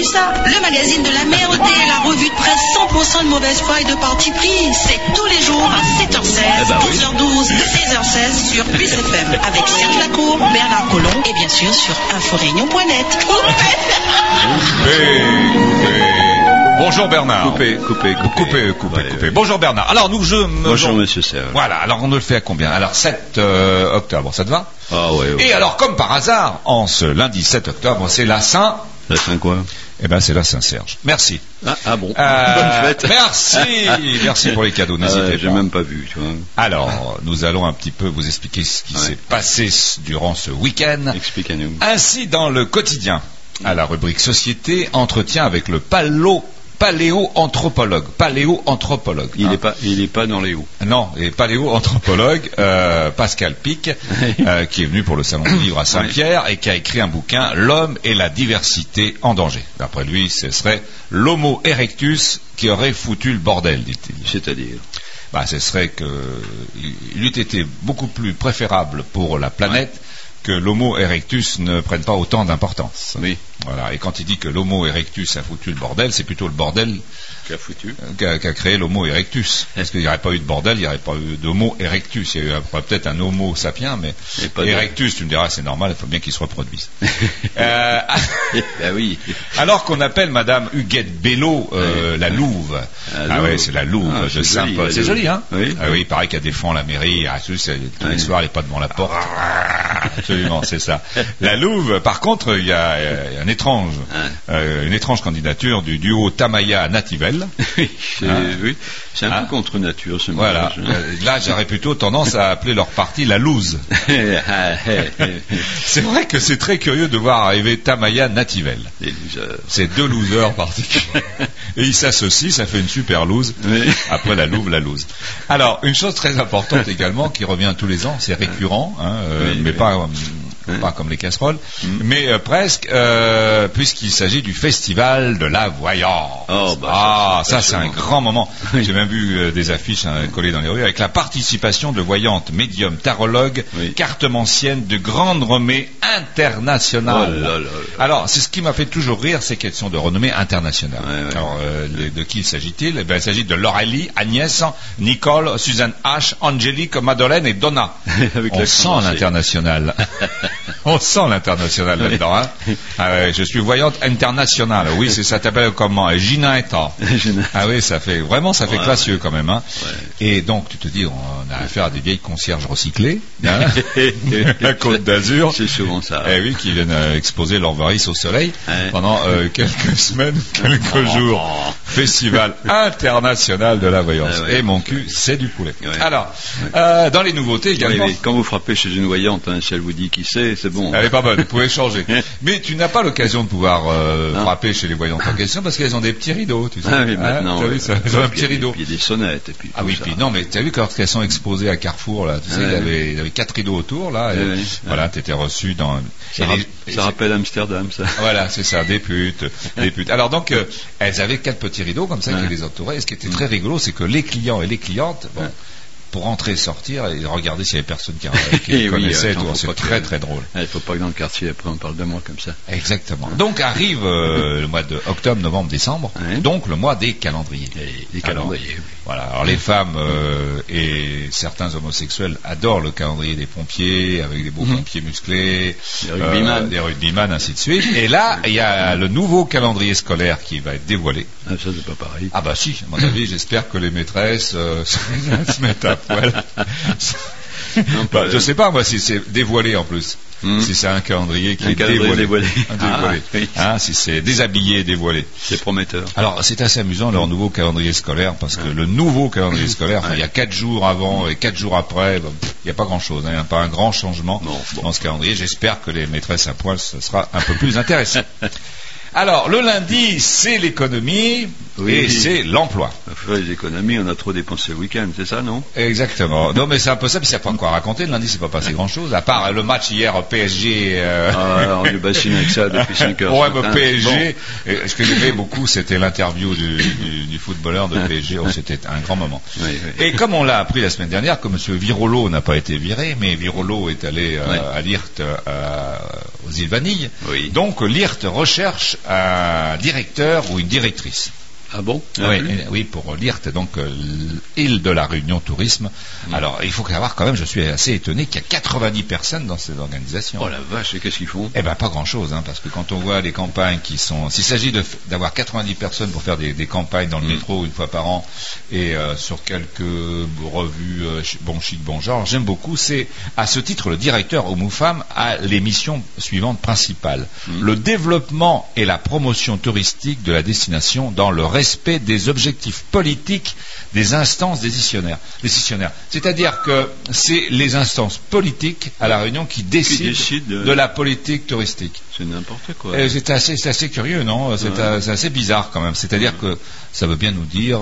connu ça. Le magazine de la merde et la revue de presse 100% de mauvaise foi et de parti pris. C'est tous les jours à 7h16, 11h12, 16h16 sur Plus FM avec Serge Lacour, Bernard Collomb et bien sûr sur inforéunion.net. Bonjour Bernard. Coupé. Bonjour Bernard. Alors Bonjour Monsieur Serge. Voilà, alors on le fait à combien? Alors 7 octobre, ça te va? Ah ouais. Et alors comme par hasard, en ce lundi 7 octobre, c'est la Saint... La Saint quoi? Eh ben c'est la Saint-Serge. Merci. Ah bon. Bonne fête. Merci pour les cadeaux, n'hésitez pas. J'ai même pas vu, tu vois. Alors, nous allons un petit peu vous expliquer ce qui s'est passé durant ce week-end. Expliquez-nous. Ainsi, dans le quotidien, à la rubrique Société, entretien avec le paléoanthropologue. Il est pas dans les hauts. Non, et paléoanthropologue Pascal Pic, qui est venu pour le Salon du Livre à Saint-Pierre et qui a écrit un bouquin, L'homme et la diversité en danger. D'après lui, ce serait l'Homo erectus qui aurait foutu le bordel, dit-il. C'est-à-dire? Ce serait qu'il eût été beaucoup plus préférable pour la planète que l'Homo erectus ne prenne pas autant d'importance. Oui. Voilà. Et quand il dit que l'Homo erectus a foutu le bordel, c'est plutôt le bordel qu'a créé l'Homo erectus. Parce qu'il n'y aurait pas eu de bordel, il n'y aurait pas eu d'Homo erectus. Il y aurait peut-être un Homo sapiens, mais erectus, tu me diras, c'est normal, il faut bien qu'il se reproduise. Oui. Alors qu'on appelle Madame Huguette Bello la Louve. C'est la Louve de Saint-Paul. C'est joli, hein? Oui. Oui, il paraît qu'elle défend la mairie. Tous les soirs, elle n'est pas devant la porte. Absolument, c'est ça. La Louve, par contre, il y a une étrange candidature du duo Tamaya-Nativelle. Oui, c'est un peu contre nature ce mélange. Voilà. Là, j'aurais plutôt tendance à appeler leur parti la loose. C'est vrai que c'est très curieux de voir arriver Tamaya-Nativelle. C'est deux losers particuliers. Et ils s'associent, ça fait une super loose. Après la louve, la loose. Alors, une chose très importante également qui revient tous les ans, c'est récurrent, mais pas comme les casseroles, mais presque, puisqu'il s'agit du festival de la voyance. Ça c'est un grand moment. J'ai même vu des affiches collées dans les rues avec la participation de voyantes, médiums, tarologues, cartomanciennes de grande renommée internationale. Alors, c'est ce qui m'a fait toujours rire, c'est qu'elles sont de renommée internationale. Alors, de qui s'agit-il? Il s'agit de Laurélie, Agnès, Nicole, Suzanne H, Angélique, Madeleine et Donna. On sent l'international. On sent l'international là-dedans, hein. Je suis voyante internationale. Oui, ça s'appelle comment? Ginetta. Ah oui, ça fait classieux quand même, hein. Et donc, tu te dis, on a affaire à des vieilles concierges recyclées, hein. La Côte d'Azur. C'est souvent ça. Eh oui, qui viennent exposer leur varice au soleil pendant quelques semaines, quelques jours. Festival international de la voyance. Et mon cul, c'est du poulet. Alors, dans les nouveautés également. Quand vous frappez chez une voyante, si elle vous dit qui c'est bon. Elle est pas bonne, vous pouvez changer. Mais tu n'as pas l'occasion de pouvoir frapper chez les voyantes en question parce qu'elles ont des petits rideaux, tu sais. Maintenant. T'as vu ça? Elles ont un petit rideau. Il y a des sonnettes. Et puis non, mais tu as vu quand elles sont exposées à Carrefour, là, tu sais, il y avait 4 rideaux autour, là. Voilà, tu étais reçu dans. Ça rappelle Amsterdam, ça. Voilà, c'est ça, des putes. Alors donc, elles avaient 4 petits rideaux comme ça qui les entouraient. Et ce qui était très rigolo, c'est que les clients et les clientes, pour entrer et sortir et regarder s'il y avait personne qui connaissait, c'est très très drôle. Il ne faut pas que dans le quartier après on parle de moi comme ça. Exactement. Donc arrive le mois de octobre, novembre, décembre, donc le mois des calendriers. Les calendriers. Voilà. Alors les femmes et certains homosexuels adorent le calendrier des pompiers avec des beaux pompiers musclés, des rugbyman, ainsi de suite. Et là, il y a le nouveau calendrier scolaire qui va être dévoilé. Ça c'est pas pareil. Ah bah si, à mon avis, j'espère que les maîtresses se mettent à poil. Je sais pas moi si c'est dévoilé en plus. Si c'est un calendrier qui est dévoilé. Si c'est déshabillé et dévoilé. C'est prometteur. Alors c'est assez amusant leur nouveau calendrier scolaire parce que le nouveau calendrier scolaire, il y a 4 jours avant et 4 jours après, il n'y a pas grand chose, il n'y a pas un grand changement dans ce calendrier. J'espère que les maîtresses à poil, ce sera un peu plus intéressant. Alors, le lundi, c'est l'économie et c'est l'emploi. Les économies, on a trop dépensé le week-end, c'est ça, non? Exactement. Non, mais c'est un peu ça, puis il n'y a pas quoi raconter. Le lundi, c'est pas passé grand-chose, à part le match hier PSG. On est bassiné avec ça depuis 5 heures. Ouais, mais PSG, ce que j'aimais beaucoup, c'était l'interview du footballeur de PSG. C'était un grand moment. Et comme on l'a appris la semaine dernière, que M. Virolo n'a pas été viré, mais Virolo est allé à l'IRT aux aux îles Vanille. Oui. Donc l'IRT recherche un directeur ou une directrice. Ah bon? Oui, pour l'IRT, donc île de la Réunion Tourisme. Alors, il faut savoir quand même, je suis assez étonné qu'il y a 90 personnes dans cette organisation. Oh la vache, et qu'est-ce qu'ils font? Eh ben, pas grand-chose, parce que quand on voit les campagnes qui sont... S'il s'agit d'avoir 90 personnes pour faire des campagnes dans le métro une fois par an et sur quelques revues bon chic, bon genre, j'aime beaucoup. C'est, à ce titre, le directeur homme ou femme a les missions suivantes principales. Le développement et la promotion touristique de la destination dans le respect des objectifs politiques des instances décisionnaires. C'est-à-dire que c'est les instances politiques à La Réunion qui décident de la politique touristique. C'est n'importe quoi. C'est assez curieux, non? C'est assez bizarre quand même. C'est-à-dire que ça veut bien nous dire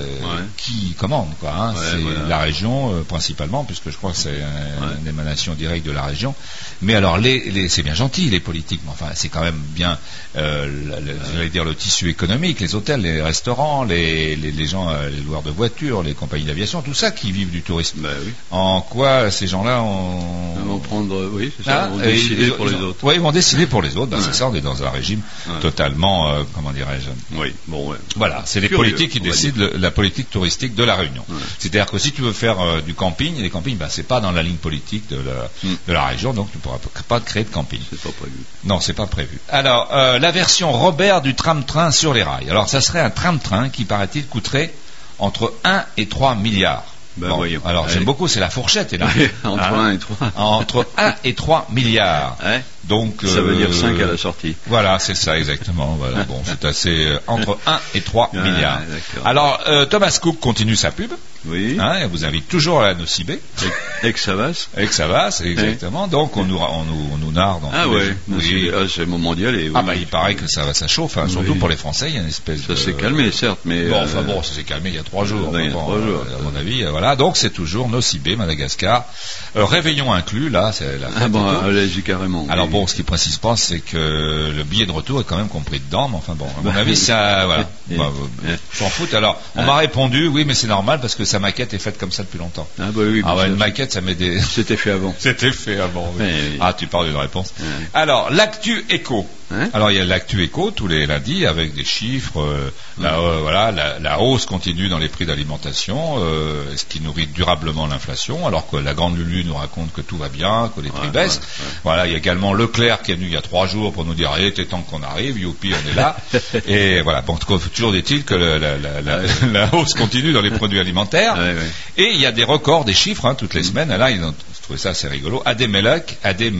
qui commande, quoi. C'est la région principalement, puisque je crois que c'est une émanation directe de la région. Mais alors, c'est bien gentil, les politiques, mais enfin, c'est quand même bien, j'allais dire, le tissu économique, les hôtels, les restaurants, les gens, les loueurs de voitures, les compagnies d'aviation, tout ça qui vivent du tourisme. Oui. En quoi ces gens-là vont prendre, vont décider pour les autres. Oui, ils vont décider pour les autres. C'est ça, on est dans un régime totalement, comment dirais-je. Oui, bon, voilà, c'est les politiques qui décident la politique touristique de la Réunion. C'est-à-dire que si tu veux faire du camping, les campings, c'est pas dans la ligne politique de la région, donc tu ne pourras pas créer de camping. C'est pas prévu. Non, c'est pas prévu. Alors, la version Robert du tram-train sur les rails. Alors, ça serait un tram-train qui, paraît-il, coûterait entre 1 et 3 milliards. Alors, j'aime beaucoup, c'est la fourchette, là. Entre 1 et 3. Entre 1 et 3 milliards. Donc, ça veut dire 5 à la sortie. Voilà, c'est ça, exactement. Voilà, bon, c'est assez, entre 1 et 3 milliards. Alors, Thomas Cook continue sa pub. Oui. Elle vous invite toujours à la Nocibé. Ex-Savas, exactement. Donc, on nous narre dans c'est mondial. Il paraît que ça chauffe, surtout pour les Français, il y a une espèce de... Ça s'est calmé, certes, mais... ça s'est calmé il y a 3 jours. À mon avis, voilà. Donc, c'est toujours Nocibé, Madagascar. Réveillon inclus, là, c'est la fête. Allez-y carrément. Alors bon, ce qui précise pas, c'est que le billet de retour est quand même compris dedans, mais enfin bon, à mon avis, ça, voilà. S'en foutent. Alors, on m'a répondu, oui, mais c'est normal parce que sa maquette est faite comme ça depuis longtemps. Une maquette, ça met des... C'était fait avant. Oui. Tu parles d'une réponse. Alors, l'actu éco. Alors, il y a l'actu éco tous les lundis avec des chiffres. La hausse continue dans les prix d'alimentation, ce qui nourrit durablement l'inflation, alors que la grande Lulu nous raconte que tout va bien, que les prix baissent. Voilà, il y a également Leclerc qui est venu il y a 3 jours pour nous dire t'es temps qu'on arrive, youpi, on est là. Et voilà, bon, toujours est-il que la hausse continue dans les produits alimentaires. Et il y a des records, des chiffres toutes les semaines. Là, ils ont trouvé ça assez rigolo. Adamelec,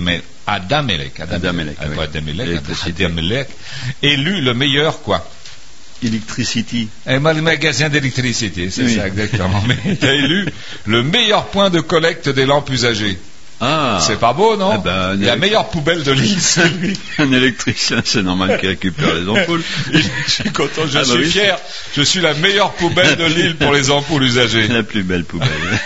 élu le meilleur quoi? Electricity. Le magasin d'électricité, c'est ça exactement. Mais il a élu le meilleur point de collecte des lampes usagées. C'est pas beau, non? La meilleure poubelle de l'île, c'est lui. Un électricien, c'est normal qu'il récupère les ampoules. Je suis content, je suis fier. Je suis la meilleure poubelle de l'île pour les ampoules usagées. La plus belle poubelle.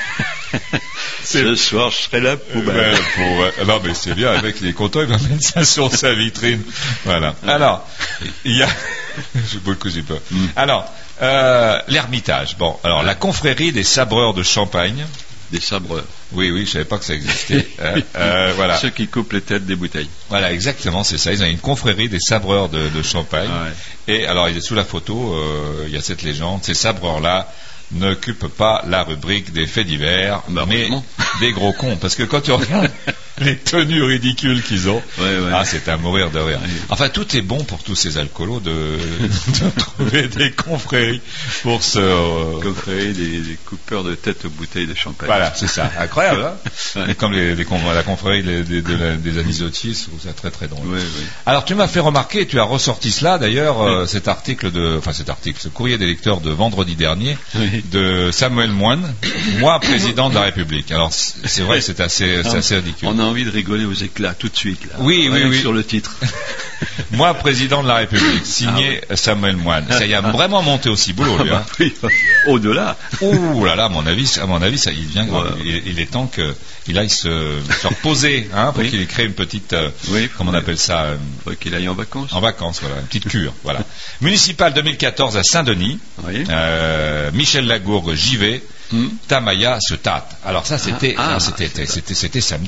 Ce soir, je serai la poubelle. Non, mais c'est bien, avec les content, il va mettre ça sur sa vitrine. Voilà. Alors, il y a... J'ai peur. Alors, l'Ermitage. Bon, alors, la confrérie des sabreurs de Champagne. Des sabreurs. Oui, je savais pas que ça existait. Voilà. Ceux qui coupent les têtes des bouteilles. Voilà, exactement, c'est ça. Ils ont une confrérie des sabreurs de Champagne. Et alors, il est sous la photo, il y a cette légende. Ces sabreurs-là n'occupent pas la rubrique des faits divers, mais des gros cons. Parce que quand tu regardes les tenues ridicules qu'ils ont, c'est à mourir de rire. Enfin, tout est bon pour tous ces alcoolos de trouver des confréries pour se... Confréries des coupeurs de tête aux bouteilles de champagne. Voilà, c'est ça. Incroyable, hein? Comme la confrérie des anisotiers, je trouve ça très très drôle. Alors, tu m'as fait remarquer, et tu as ressorti cela d'ailleurs, ce courrier des lecteurs de vendredi dernier, de Samuel Moine, moi président de la République. Alors, c'est vrai que c'est assez ridicule. On a envie de rigoler aux éclats tout de suite. Là. Oui. Sur le titre. Moi, président de la République, signé Samuel Moine. Ça y a vraiment monté aussi boulot, lui. Au-delà. Oh là là, à mon avis, ça, il vient. Il est temps qu'il aille se reposer, pour qu'il ait créé une petite, comment on appelle ça, qu'il aille en vacances. En vacances, voilà, une petite cure, voilà. Municipal 2014 à Saint-Denis. Michel Lagourgue, j'y vais. Tamaya se tâte. Alors ça, c'était samedi.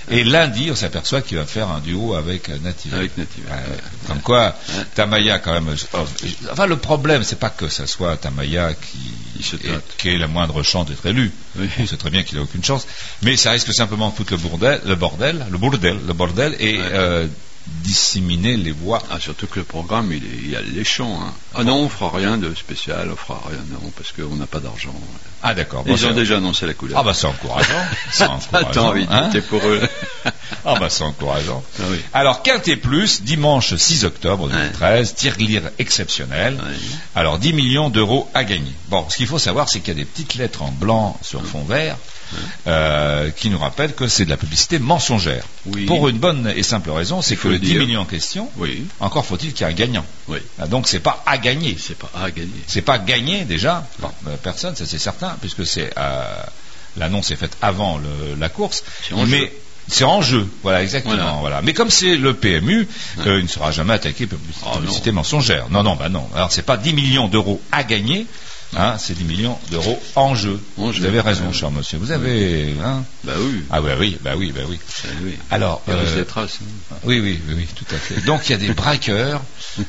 Et lundi, on s'aperçoit qu'il va faire un duo avec Nativel. Comme quoi, Tamaya, quand même. Enfin, le problème, c'est pas que ça soit Tamaya qui ait la moindre chance d'être élu. Oui. On sait très bien qu'il n'a aucune chance. Mais ça risque simplement de foutre le bordel et disséminer les voix. Ah, surtout que le programme, il est alléchant. Hein. Ah non, on fera rien de spécial, on fera rien, non, parce qu'on n'a pas d'argent. Ah d'accord. Ils ont déjà annoncé la couleur. Ah bah c'est encourageant. T'as envie de voter pour eux. Ah bah c'est encourageant. Ah, oui. Alors Quintet Plus, dimanche 6 octobre 2013, tirelire exceptionnel. Oui. Alors 10 millions d'euros à gagner. Bon, ce qu'il faut savoir, c'est qu'il y a des petites lettres en blanc sur fond vert. Qui nous rappelle que c'est de la publicité mensongère. Oui. Pour une bonne et simple raison, c'est que le 10 millions en question, encore faut-il qu'il y ait un gagnant. Oui. Donc c'est pas à gagner. C'est pas à gagner. C'est pas gagné déjà par personne, ça c'est certain, puisque c'est l'annonce est faite avant la course. Mais c'est en jeu, voilà, exactement. Voilà. Mais comme c'est le PMU, il ne sera jamais attaqué par publicité mensongère. Non. Alors c'est pas 10 millions d'euros à gagner. C'est 10 millions d'euros en jeu. Vous avez raison, cher monsieur. Vous avez. Bah oui. Ah oui. Alors. Il reste des traces. Oui, tout à fait. Donc il y a des braqueurs.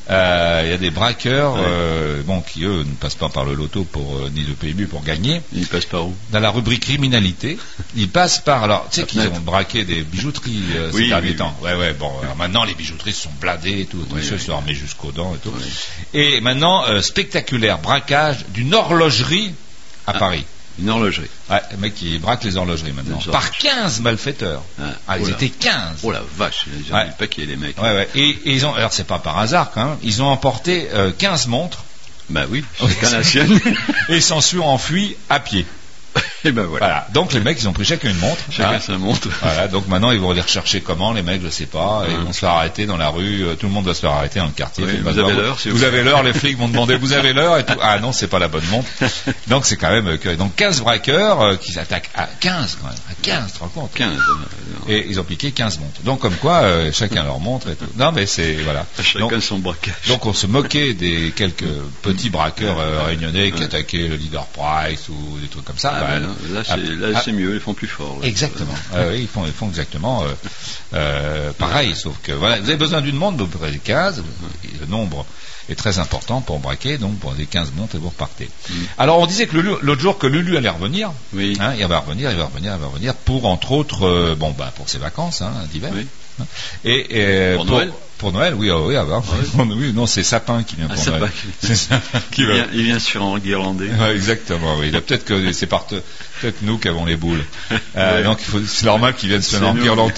Qui eux ne passent pas par le loto ni le PMU pour gagner. Ils passent par où? Dans la rubrique criminalité. Ils passent par. Alors, tu sais qu'ils ont braqué des bijouteries ces derniers temps. Ouais. Bon, alors maintenant les bijouteries sont blindées et tout. Monsieur se remet jusqu'aux dents et tout. Oui. Et maintenant, spectaculaire braquage d'une horlogerie à Paris. Une horlogerie. Ouais, le mec qui braque les horlogeries maintenant. Par 15 malfaiteurs. Ils étaient 15. Oh la vache, ils ont mis le paquet, les mecs. Ouais. Et ils ont, alors c'est pas par hasard quand même, ils ont emporté 15 montres. Bah oui, chacun la sienne. Et s'en sont enfuis à pied. Et ben voilà. Donc les mecs ils ont pris chacun une montre. Chacun sa montre. Voilà. Donc maintenant ils vont les rechercher comment les mecs, je sais pas. Et ils vont se faire arrêter dans la rue. Tout le monde va se faire arrêter dans le quartier. Vous avez l'heure. Vous avez l'heure. Les flics vont demander vous avez l'heure et tout. Ah non, c'est pas la bonne montre. Donc c'est quand même donc 15 braqueurs qui s'attaquent à 15 quand même. À 15, tu te rends compte? 15. Et ils ont piqué 15 montres. Donc comme quoi chacun leur montre et tout. Non mais c'est voilà. Chacun son braquage. Donc on se moquait des quelques petits braqueurs réunionnais qui attaquaient le Leader Price ou des trucs comme ça. Là, c'est mieux, ils font plus fort. Là. Exactement. Ils font exactement pareil, sauf que voilà, vous avez besoin d'une montre, vous prenez 15, le nombre est très important pour braquer, donc pour les 15 montres et vous repartez. Alors on disait que l'autre jour que Lulu allait revenir, il va revenir pour entre autres, pour ses vacances d'hiver. Oui. Et pour Noël, oui, non, c'est Sapin qui vient pour Noël. C'est ça qui il vient sur enguirlandais. Exactement, oui. Peut-être que c'est peut-être nous qui avons les boules. Donc c'est normal qu'ils viennent se faire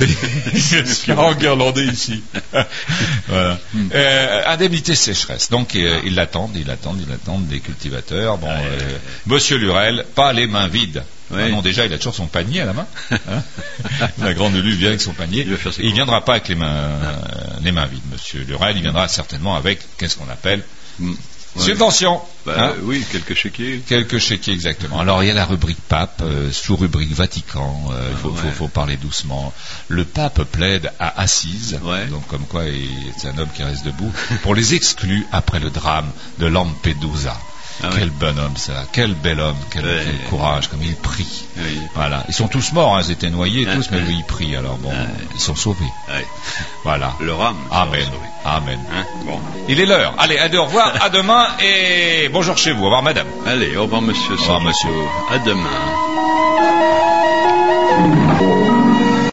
enguirlander ici. Voilà. Indemnité sécheresse. Donc ils l'attendent des cultivateurs. Bon, Monsieur Lurel, pas les mains vides. Oui. Non, déjà, il a toujours son panier à la main. La grande Lulu vient avec son panier. Il viendra pas avec les mains vides, monsieur Lurel. Il viendra certainement avec, qu'est-ce qu'on appelle subvention. Oui, quelques chéquiers. Quelques chéquiers, exactement. Alors, il y a la rubrique pape, sous-rubrique Vatican. Il faut parler doucement. Le pape plaide à Assise. Donc, comme quoi, c'est un homme qui reste debout. Pour les exclus après le drame de Lampedusa. Quel bonhomme ça, quel bel homme, quel courage, comme il prie. Voilà, ils sont tous morts, ils étaient noyés tous, mais lui il prie. Alors bon, ils sont sauvés. Voilà. Leur âme. Amen. Bon. Il est l'heure. Allez, au revoir, à demain et bonjour chez vous. Au revoir madame. Allez, au revoir monsieur. Au revoir monsieur. À demain.